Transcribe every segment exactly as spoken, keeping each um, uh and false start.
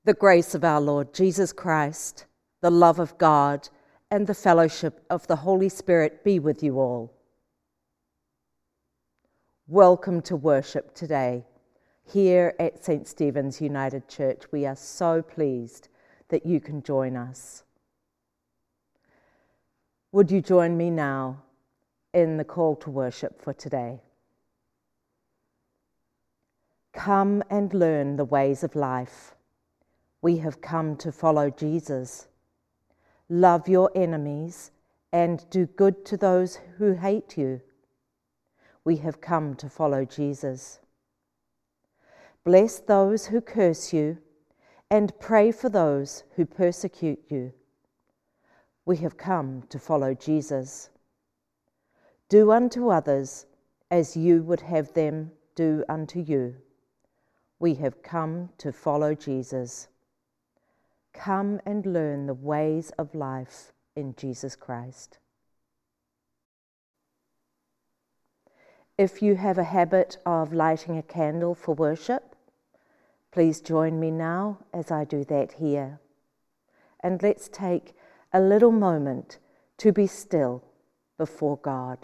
The grace of our Lord Jesus Christ, the love of God, and the fellowship of the Holy Spirit be with you all. Welcome to worship today. Here at Saint Stephen's United Church, we are so pleased that you can join us. Would you join me now in the call to worship for today? Come and learn the ways of life. We have come to follow Jesus. Love your enemies and do good to those who hate you. We have come to follow Jesus. Bless those who curse you and pray for those who persecute you. We have come to follow Jesus. Do unto others as you would have them do unto you. We have come to follow Jesus. Come and learn the ways of life in Jesus Christ. If you have a habit of lighting a candle for worship, please join me now as I do that here. And let's take a little moment to be still before God.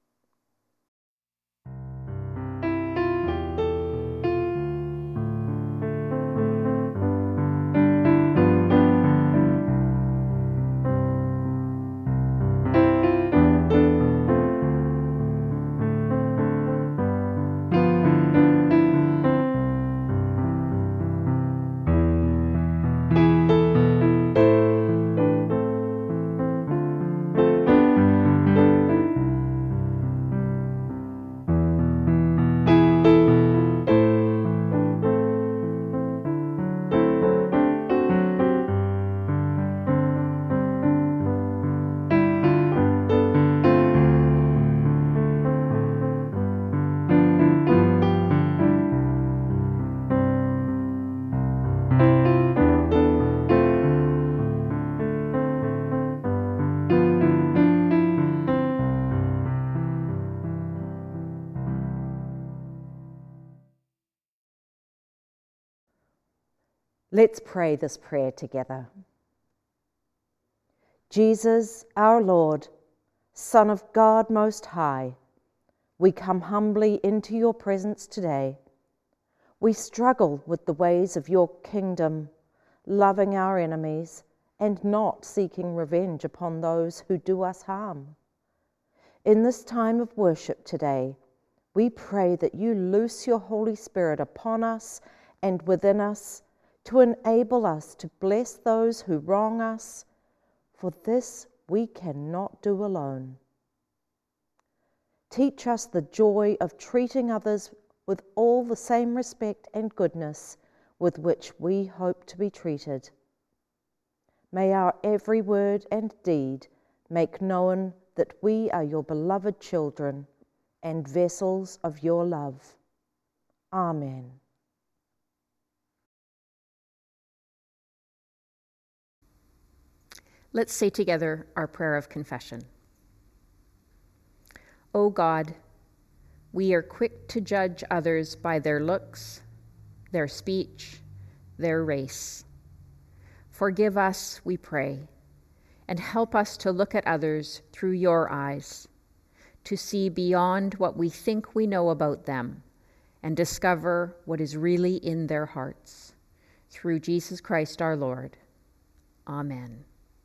Let's pray this prayer together. Jesus, our Lord, Son of God Most High, we come humbly into your presence today. We struggle with the ways of your kingdom, loving our enemies and not seeking revenge upon those who do us harm. In this time of worship today, we pray that you loose your Holy Spirit upon us and within us to enable us to bless those who wrong us, for this we cannot do alone. Teach us the joy of treating others with all the same respect and goodness with which we hope to be treated. May our every word and deed make known that we are your beloved children and vessels of your love. Amen. Let's say together our prayer of confession. O God, we are quick to judge others by their looks, their speech, their race. Forgive us, we pray, and help us to look at others through your eyes, to see beyond what we think we know about them and discover what is really in their hearts. Through Jesus Christ our Lord. Amen.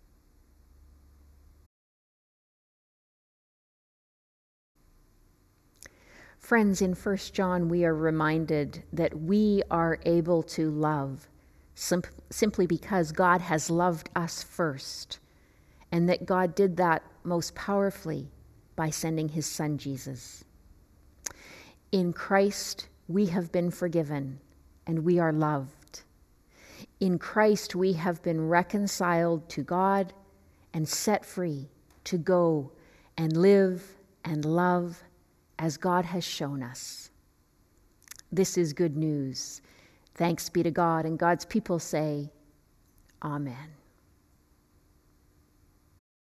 Friends, in First John, we are reminded that we are able to love sim- simply because God has loved us first, and that God did that most powerfully by sending his Son, Jesus. In Christ, we have been forgiven, and we are loved. In Christ, we have been reconciled to God and set free to go and live and love as God has shown us. This is good news. Thanks be to God, and God's people say, Amen.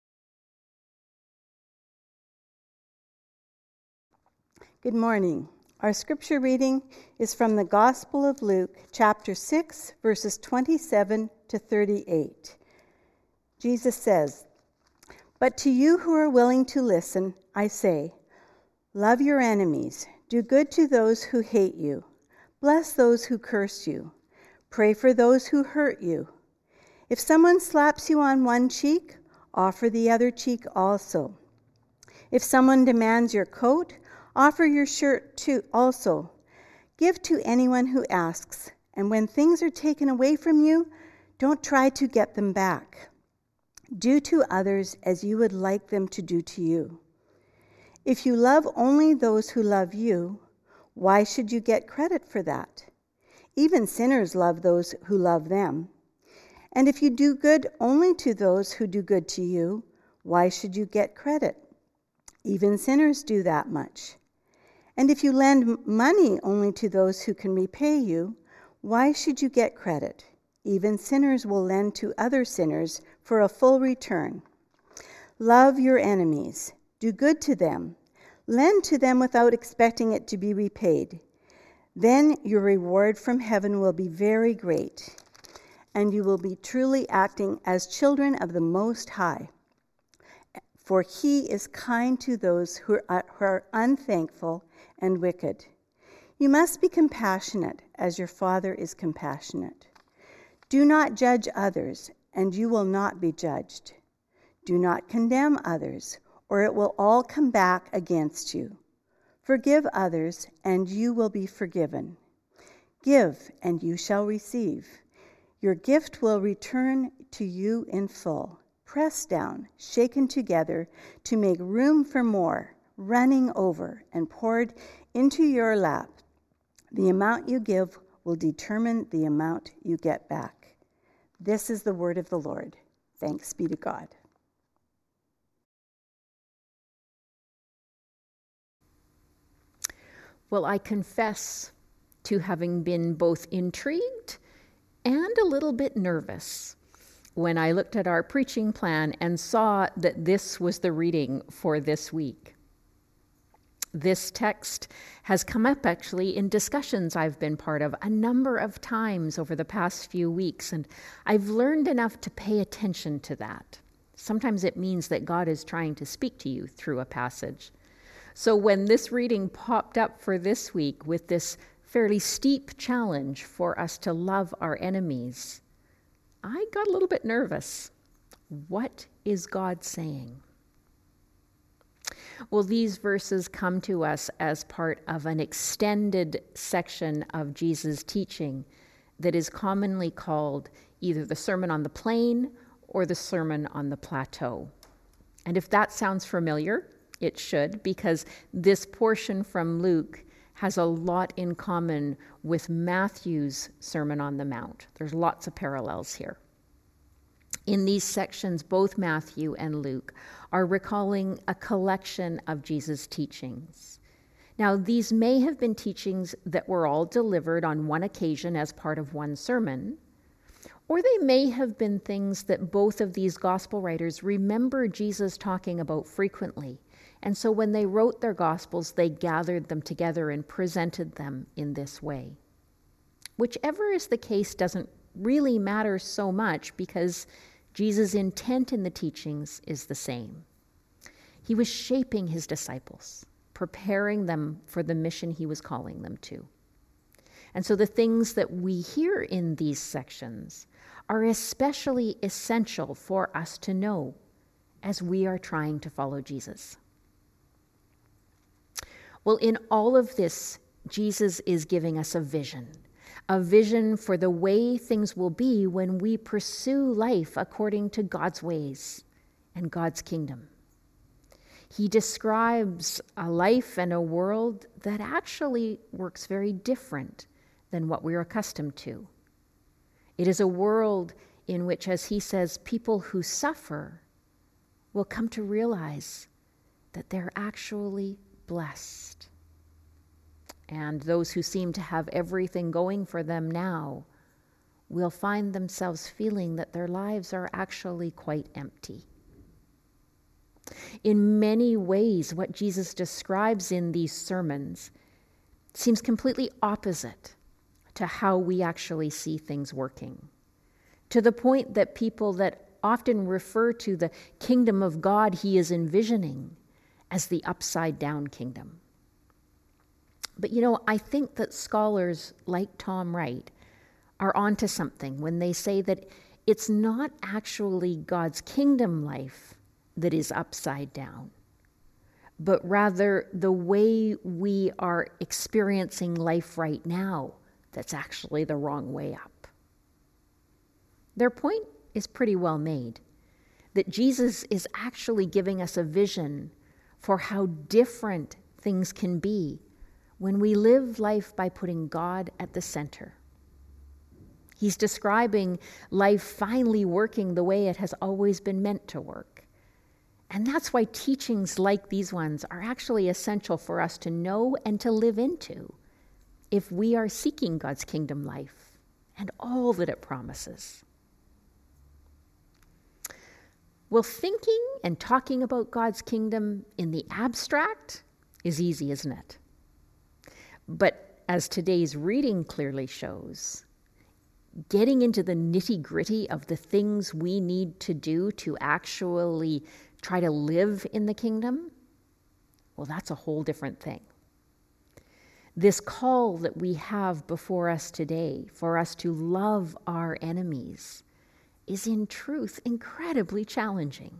Good morning. Our scripture reading is from the Gospel of Luke, chapter six, verses twenty-seven to thirty-eight. Jesus says, "But to you who are willing to listen, I say, love your enemies, do good to those who hate you, bless those who curse you, pray for those who hurt you. If someone slaps you on one cheek, offer the other cheek also. If someone demands your coat, offer your shirt too also. Give to anyone who asks, and when things are taken away from you, don't try to get them back. Do to others as you would like them to do to you. If you love only those who love you, why should you get credit for that? Even sinners love those who love them. And if you do good only to those who do good to you, why should you get credit? Even sinners do that much. And if you lend money only to those who can repay you, why should you get credit? Even sinners will lend to other sinners for a full return. Love your enemies. Do good to them. Lend to them without expecting it to be repaid. Then your reward from heaven will be very great, and you will be truly acting as children of the Most High. For he is kind to those who are, who are unthankful and wicked. You must be compassionate as your Father is compassionate. Do not judge others, and you will not be judged. Do not condemn others, or it will all come back against you. Forgive others, and you will be forgiven. Give, and you shall receive. Your gift will return to you in full, pressed down, shaken together to make room for more, running over and poured into your lap. The amount you give will determine the amount you get back." This is the word of the Lord. Thanks be to God. Well, I confess to having been both intrigued and a little bit nervous when I looked at our preaching plan and saw that this was the reading for this week. This text has come up actually in discussions I've been part of a number of times over the past few weeks, and I've learned enough to pay attention to that. Sometimes it means that God is trying to speak to you through a passage. So when this reading popped up for this week with this fairly steep challenge for us to love our enemies, I got a little bit nervous. What is God saying? Well, these verses come to us as part of an extended section of Jesus' teaching that is commonly called either the Sermon on the Plain or the Sermon on the Plateau. And if that sounds familiar, it should, because this portion from Luke has a lot in common with Matthew's Sermon on the Mount. There's lots of parallels here. In these sections, both Matthew and Luke are recalling a collection of Jesus' teachings. Now, these may have been teachings that were all delivered on one occasion as part of one sermon, or they may have been things that both of these gospel writers remember Jesus talking about frequently. And so when they wrote their gospels, they gathered them together and presented them in this way. Whichever is the case doesn't really matter so much, because Jesus' intent in the teachings is the same. He was shaping his disciples, preparing them for the mission he was calling them to. And so the things that we hear in these sections are especially essential for us to know as we are trying to follow Jesus. Well, in all of this, Jesus is giving us a vision, a vision for the way things will be when we pursue life according to God's ways and God's kingdom. He describes a life and a world that actually works very different than what we're accustomed to. It is a world in which, as he says, people who suffer will come to realize that they're actually blessed. And those who seem to have everything going for them now will find themselves feeling that their lives are actually quite empty. In many ways, what Jesus describes in these sermons seems completely opposite to how we actually see things working, to the point that people that often refer to the kingdom of God he is envisioning as the upside-down kingdom. But you know, I think that scholars like Tom Wright are onto something when they say that it's not actually God's kingdom life that is upside down, but rather the way we are experiencing life right now that's actually the wrong way up. Their point is pretty well made, that Jesus is actually giving us a vision for how different things can be when we live life by putting God at the center. He's describing life finally working the way it has always been meant to work. And that's why teachings like these ones are actually essential for us to know and to live into if we are seeking God's kingdom life and all that it promises. Well, thinking and talking about God's kingdom in the abstract is easy, isn't it? But as today's reading clearly shows, getting into the nitty-gritty of the things we need to do to actually try to live in the kingdom, well, that's a whole different thing. This call that we have before us today for us to love our enemies is in truth incredibly challenging.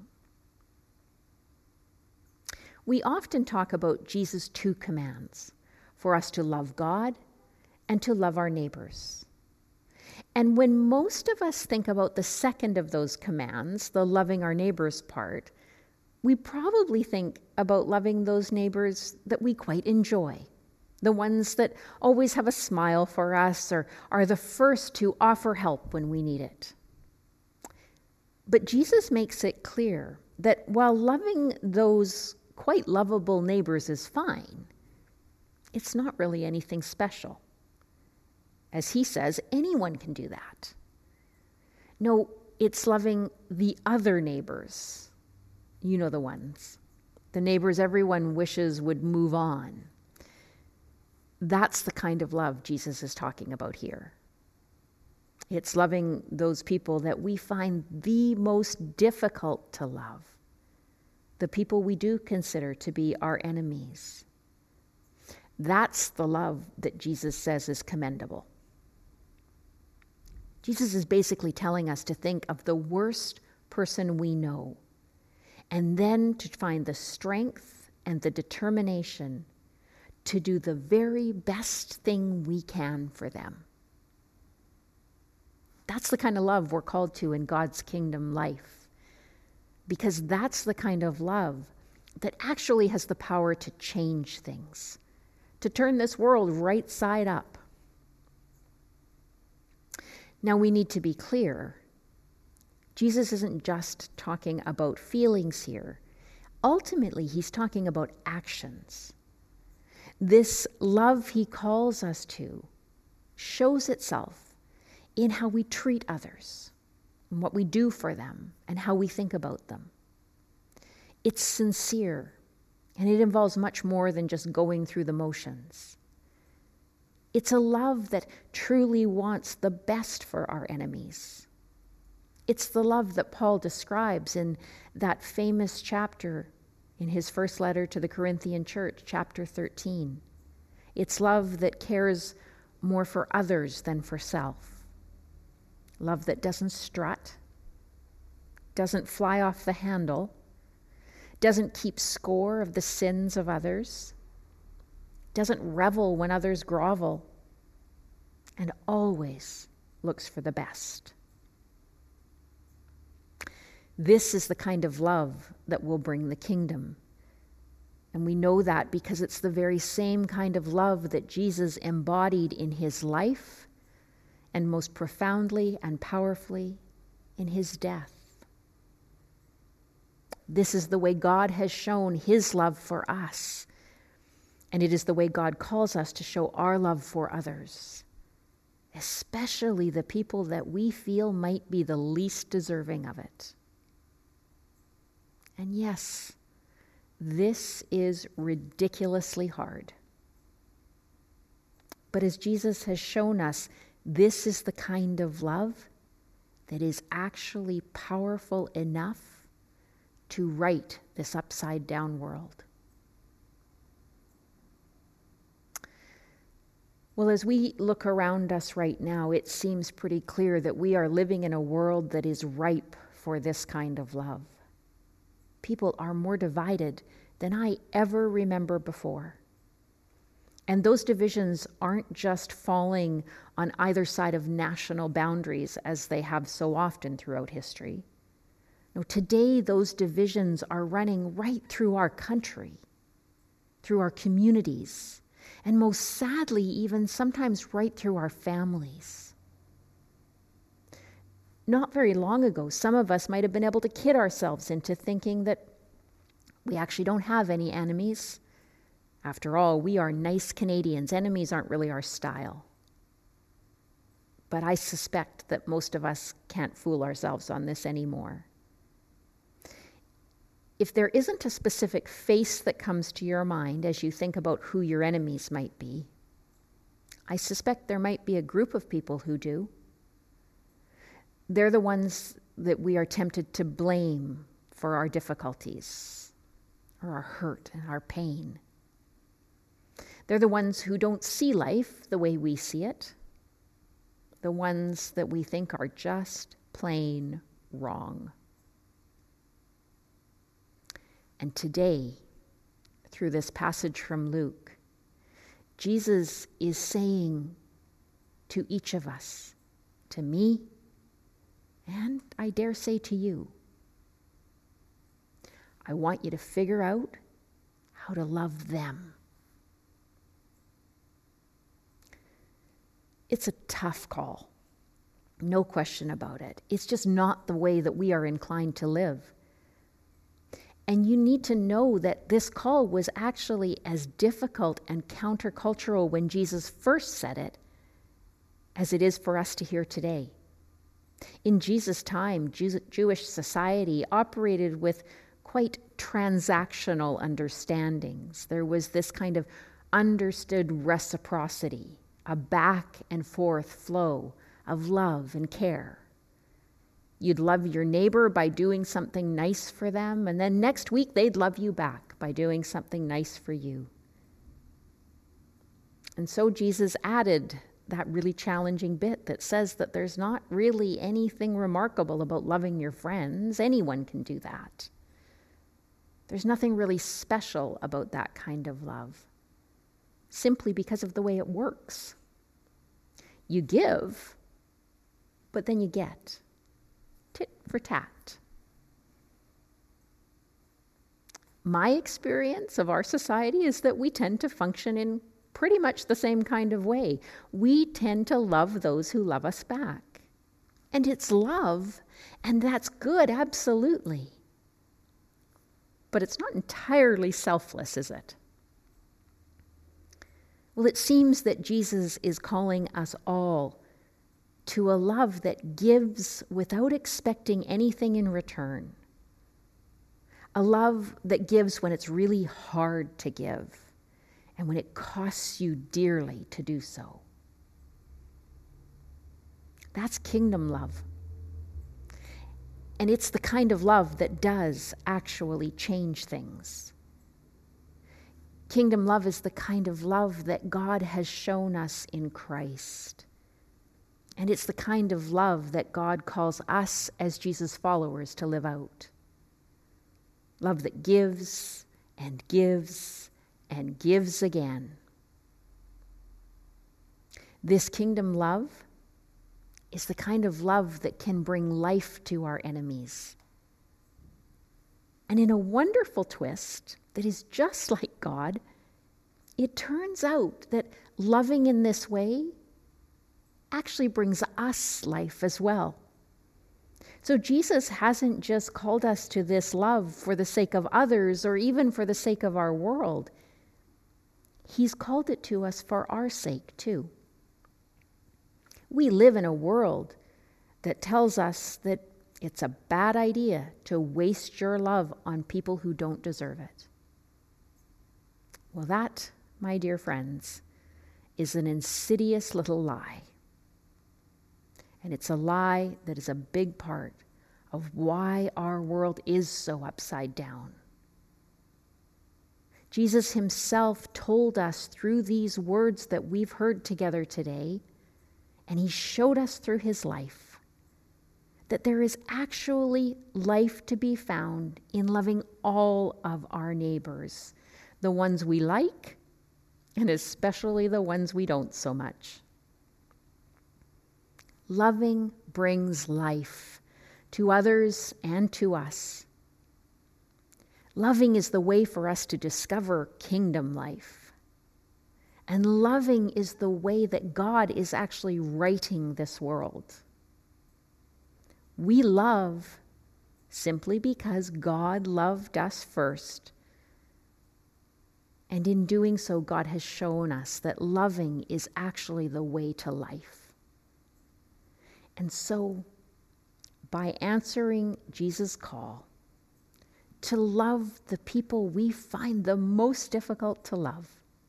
We often talk about Jesus' two commands for us to love God and to love our neighbors. And when most of us think about the second of those commands, the loving our neighbors part, we probably think about loving those neighbors that we quite enjoy, the ones that always have a smile for us or are the first to offer help when we need it. But Jesus makes it clear that while loving those quite lovable neighbors is fine, it's not really anything special. As he says, anyone can do that. No, it's loving the other neighbors. You know the ones. The neighbors everyone wishes would move on. That's the kind of love Jesus is talking about here. It's loving those people that we find the most difficult to love, the people we do consider to be our enemies. That's the love that Jesus says is commendable. Jesus is basically telling us to think of the worst person we know, and then to find the strength and the determination to do the very best thing we can for them. That's the kind of love we're called to in God's kingdom life, because that's the kind of love that actually has the power to change things, to turn this world right side up. Now, we need to be clear. Jesus isn't just talking about feelings here. Ultimately, he's talking about actions. This love he calls us to shows itself in how we treat others, and what we do for them, and how we think about them. It's sincere, and it involves much more than just going through the motions. It's a love that truly wants the best for our enemies. It's the love that Paul describes in that famous chapter in his first letter to the Corinthian church, chapter thirteen. It's love that cares more for others than for self. Love that doesn't strut, doesn't fly off the handle, doesn't keep score of the sins of others, doesn't revel when others grovel, and always looks for the best. This is the kind of love that will bring the kingdom. And we know that because it's the very same kind of love that Jesus embodied in his life, and most profoundly and powerfully in his death. This is the way God has shown his love for us. And it is the way God calls us to show our love for others, especially the people that we feel might be the least deserving of it. And yes, this is ridiculously hard. But as Jesus has shown us, this is the kind of love that is actually powerful enough to right this upside down world. Well, as we look around us right now, it seems pretty clear that we are living in a world that is ripe for this kind of love. People are more divided than I ever remember before. And those divisions aren't just falling on either side of national boundaries as they have so often throughout history. No, today those divisions are running right through our country, through our communities, and most sadly, even sometimes right through our families. Not very long ago, some of us might have been able to kid ourselves into thinking that we actually don't have any enemies. After all, we are nice Canadians. Enemies aren't really our style. But I suspect that most of us can't fool ourselves on this anymore. If there isn't a specific face that comes to your mind as you think about who your enemies might be, I suspect there might be a group of people who do. They're the ones that we are tempted to blame for our difficulties, or our hurt and our pain. They're the ones who don't see life the way we see it, the ones that we think are just plain wrong. And today, through this passage from Luke, Jesus is saying to each of us, to me, and I dare say to you, I want you to figure out how to love them. It's a tough call, no question about it. It's just not the way that we are inclined to live. And you need to know that this call was actually as difficult and countercultural when Jesus first said it as it is for us to hear today. In Jesus' time, Jew- Jewish society operated with quite transactional understandings. There was this kind of understood reciprocity, a back and forth flow of love and care. You'd love your neighbor by doing something nice for them, and then next week they'd love you back by doing something nice for you. And so Jesus added that really challenging bit that says that there's not really anything remarkable about loving your friends. Anyone can do that. There's nothing really special about that kind of love, simply because of the way it works. You give, but then you get. Tit for tat. My experience of our society is that we tend to function in pretty much the same kind of way. We tend to love those who love us back. And it's love, and that's good, absolutely. But it's not entirely selfless, is it? Well, it seems that Jesus is calling us all to a love that gives without expecting anything in return. A love that gives when it's really hard to give and when it costs you dearly to do so. That's kingdom love. And it's the kind of love that does actually change things. Kingdom love is the kind of love that God has shown us in Christ. And it's the kind of love that God calls us as Jesus' followers to live out. Love that gives and gives and gives again. This kingdom love is the kind of love that can bring life to our enemies. And in a wonderful twist that is just like God, it turns out that loving in this way actually brings us life as well. So Jesus hasn't just called us to this love for the sake of others or even for the sake of our world. He's called it to us for our sake too. We live in a world that tells us that it's a bad idea to waste your love on people who don't deserve it. Well, that, my dear friends, is an insidious little lie. And it's a lie that is a big part of why our world is so upside down. Jesus himself told us through these words that we've heard together today, and he showed us through his life, that there is actually life to be found in loving all of our neighbors, the ones we like, and especially the ones we don't so much. Loving brings life to others and to us. Loving is the way for us to discover kingdom life. And loving is the way that God is actually righting this world. We love simply because God loved us first. And in doing so, God has shown us that loving is actually the way to life. And so, by answering Jesus' call to love the people we find the most difficult to love,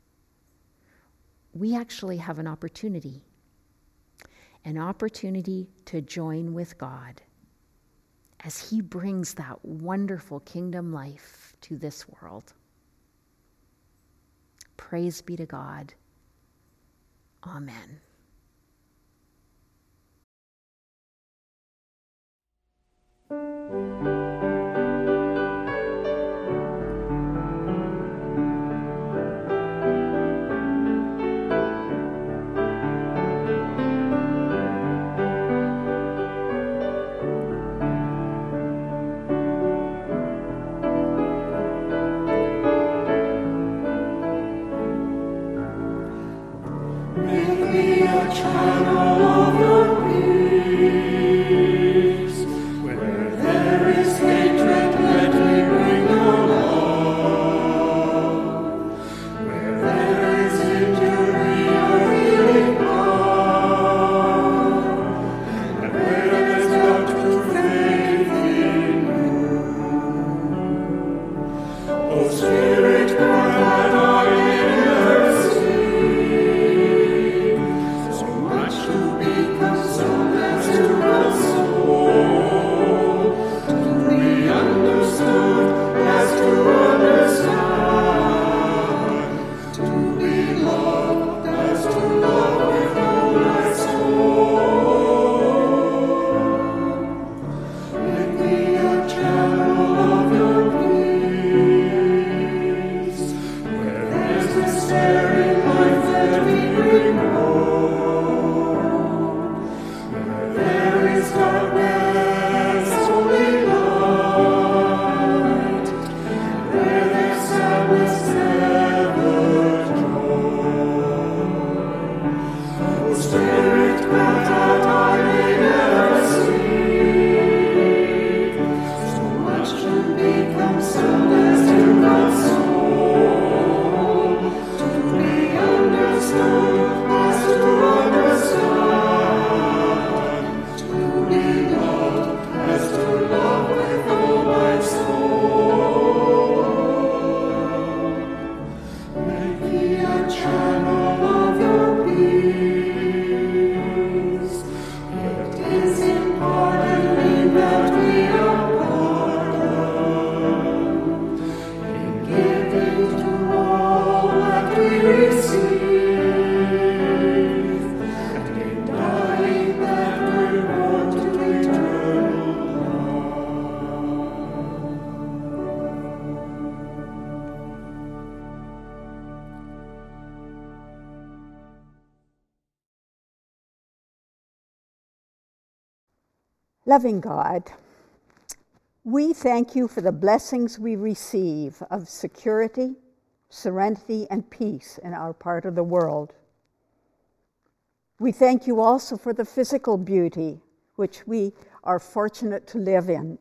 we actually have an opportunity, an opportunity to join with God as he brings that wonderful kingdom life to this world. Praise be to God. Amen. Loving God, we thank you for the blessings we receive of security, serenity, and peace in our part of the world. We thank you also for the physical beauty which we are fortunate to live in.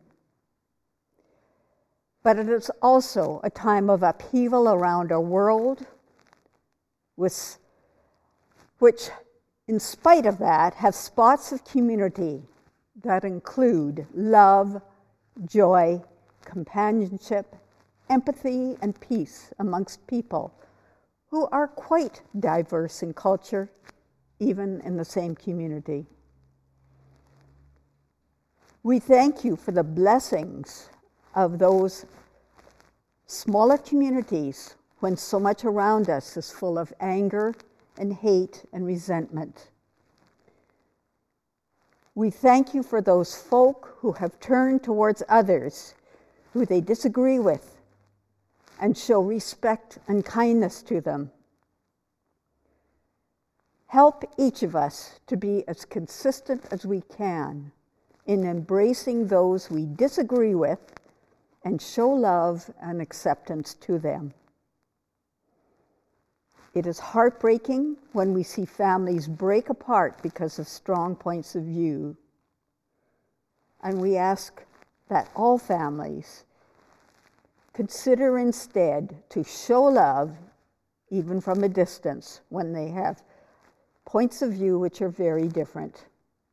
But it is also a time of upheaval around our world, with, which, in spite of that, have spots of community that include love, joy, companionship, empathy, and peace amongst people who are quite diverse in culture, even in the same community. We thank you for the blessings of those smaller communities when so much around us is full of anger and hate and resentment. We thank you for those folk who have turned towards others who they disagree with and show respect and kindness to them. Help each of us to be as consistent as we can in embracing those we disagree with and show love and acceptance to them. It is heartbreaking when we see families break apart because of strong points of view. And we ask that all families consider instead to show love, even from a distance, when they have points of view which are very different.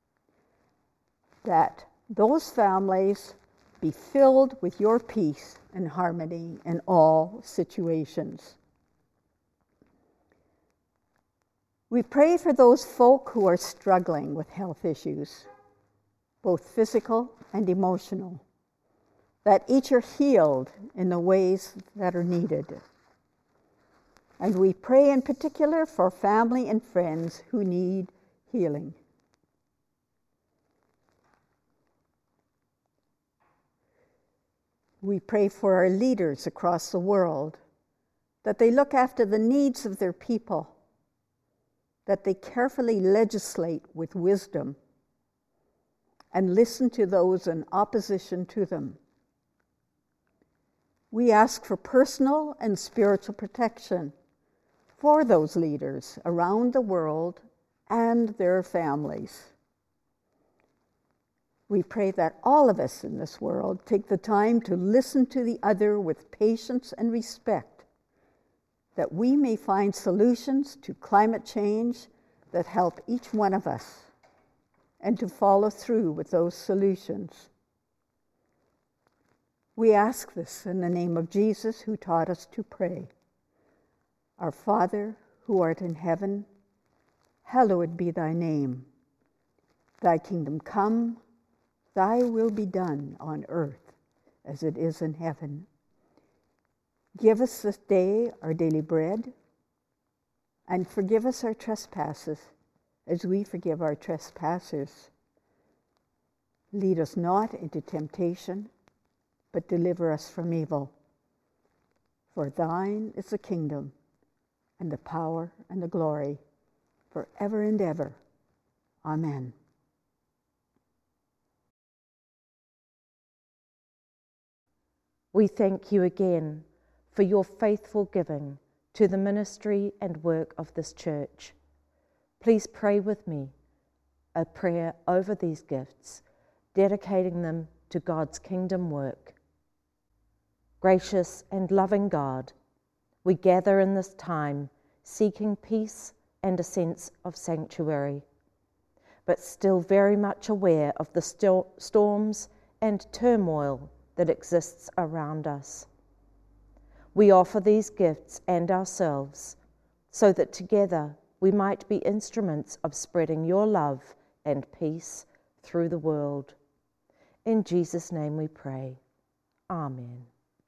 That those families be filled with your peace and harmony in all situations. We pray for those folk who are struggling with health issues, both physical and emotional, that each are healed in the ways that are needed. And we pray in particular for family and friends who need healing. We pray for our leaders across the world, that they look after the needs of their people, that they carefully legislate with wisdom and listen to those in opposition to them. We ask for personal and spiritual protection for those leaders around the world and their families. We pray that all of us in this world take the time to listen to the other with patience and respect, that we may find solutions to climate change that help each one of us, and to follow through with those solutions. We ask this in the name of Jesus, who taught us to pray. Our Father, who art in heaven, hallowed be thy name. Thy kingdom come, thy will be done on earth as it is in heaven. Give us this day our daily bread, and forgive us our trespasses as we forgive our trespassers. Lead us not into temptation, but deliver us from evil. For thine is the kingdom, and the power, and the glory, forever and ever. Amen. We thank you again for your faithful giving to the ministry and work of this church. Please pray with me a prayer over these gifts, dedicating them to God's kingdom work. Gracious and loving God, we gather in this time seeking peace and a sense of sanctuary, but still very much aware of the sto- storms and turmoil that exists around us. We offer these gifts and ourselves so that together we might be instruments of spreading your love and peace through the world. In Jesus' name we pray. Amen.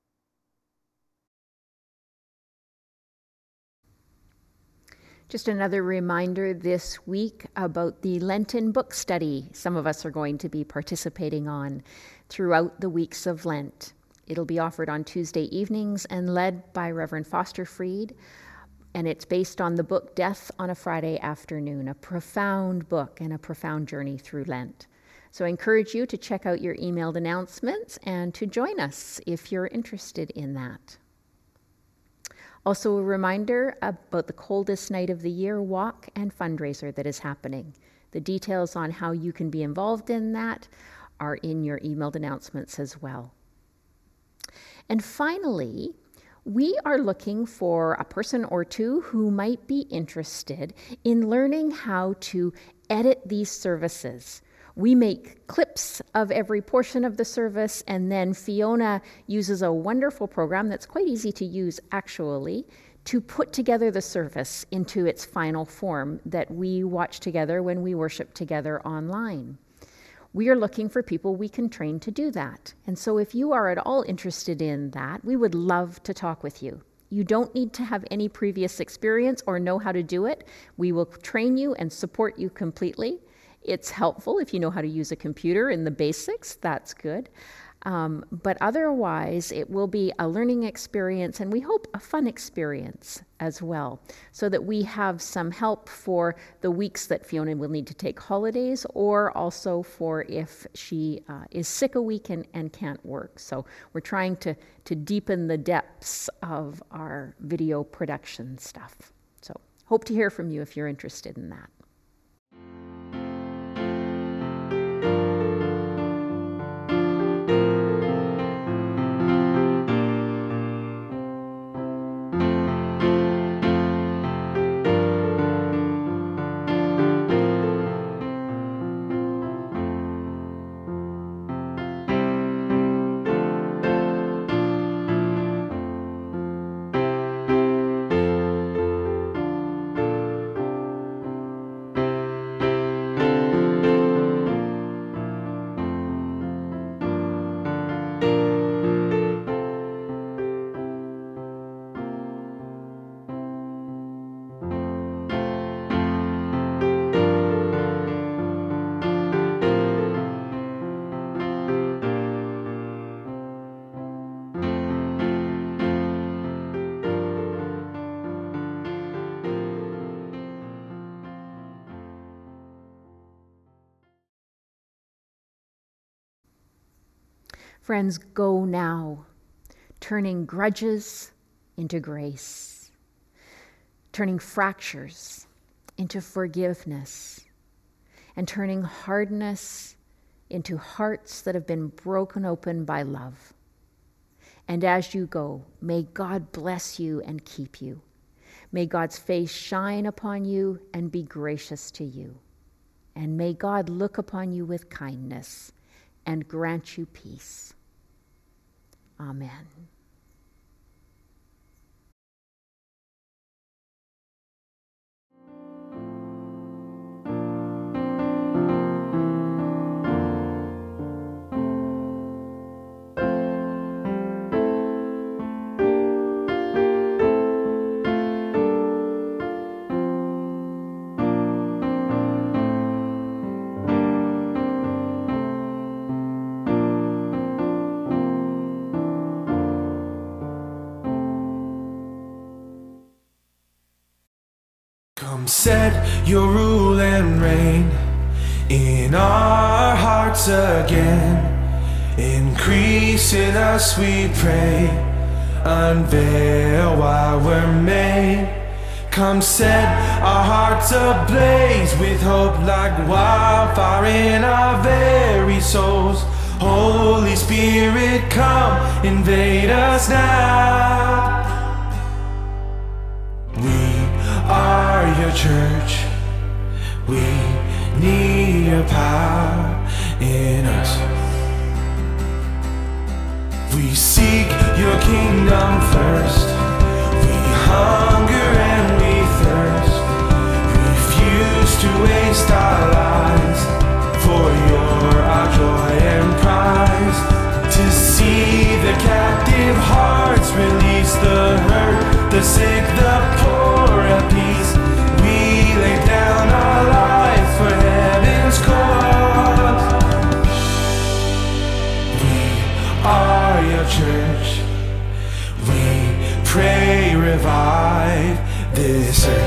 Just another reminder this week about the Lenten book study some of us are going to be participating on throughout the weeks of Lent. It'll be offered on Tuesday evenings and led by Reverend Foster Freed, and it's based on the book Death on a Friday Afternoon, a profound book and a profound journey through Lent. So I encourage you to check out your emailed announcements and to join us if you're interested in that. Also a reminder about the coldest night of the year walk and fundraiser that is happening. The details on how you can be involved in that are in your emailed announcements as well. And finally, we are looking for a person or two who might be interested in learning how to edit these services. We make clips of every portion of the service, and then Fiona uses a wonderful program that's quite easy to use actually to put together the service into its final form that we watch together when we worship together online. We are looking for people we can train to do that. And so if you are at all interested in that, we would love to talk with you. You don't need to have any previous experience or know how to do it. We will train you and support you completely. It's helpful if you know how to use a computer in the basics, that's good. Um, but otherwise, it will be a learning experience, and we hope a fun experience as well, so that we have some help for the weeks that Fiona will need to take holidays, or also for if she uh, is sick a week and, and can't work. So we're trying to, to deepen the depths of our video production stuff. So hope to hear from you if you're interested in that. Friends, go now, turning grudges into grace, turning fractures into forgiveness, and turning hardness into hearts that have been broken open by love. And as you go, may God bless you and keep you. May God's face shine upon you and be gracious to you. And may God look upon you with kindness and grant you peace. Amen. Come set your rule and reign in our hearts again. Increase in us, we pray. Unveil why we're made. Come set our hearts ablaze with hope like wildfire in our very souls. Holy Spirit, come invade us now. Are your church, we need your power in us. We seek your kingdom first. We hunger and we thirst. Refuse to waste our lives, for you're our joy and prize. To see the captive hearts release, the hurt, the sick, the poor at peace. We lay down our life for heaven's cause. We are your church. We pray, revive this earth.